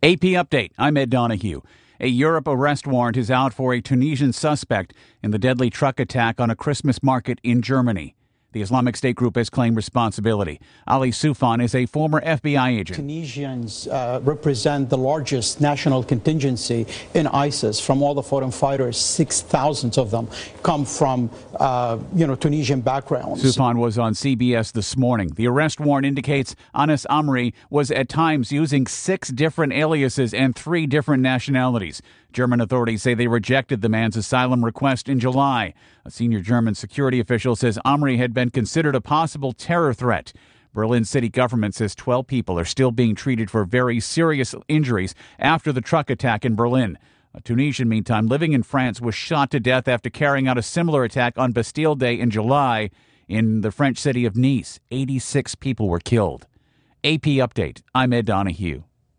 AP Update. I'm Ed Donahue. A Europe arrest warrant is out for a Tunisian suspect in the deadly truck attack on a Christmas market in Germany. The Islamic State group has claimed responsibility. Ali Soufan is a former FBI agent. Tunisians represent the largest national contingency in ISIS. From all the foreign fighters, 6,000 of them come from, Tunisian backgrounds. Soufan was on CBS this morning. The arrest warrant indicates Anas Amri was at times using 6 different aliases and 3 different nationalities. German authorities say they rejected the man's asylum request in July. A senior German security official says Amri had been considered a possible terror threat. Berlin city government says 12 people are still being treated for very serious injuries after the truck attack in Berlin. A Tunisian, meantime, living in France, was shot to death after carrying out a similar attack on Bastille Day in July in the French city of Nice. 86 people were killed. AP Update. I'm Ed Donahue.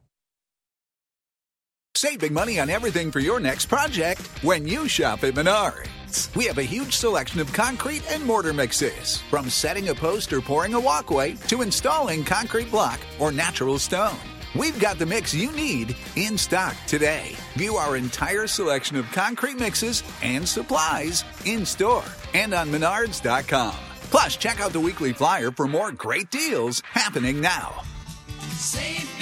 Save big money on everything for your next project when you shop at Menards. We have a huge selection of concrete and mortar mixes, from setting a post or pouring a walkway to installing concrete block or natural stone. We've got the mix you need in stock today. View our entire selection of concrete mixes and supplies in store and on Menards.com. Plus, check out the weekly flyer for more great deals happening now. Save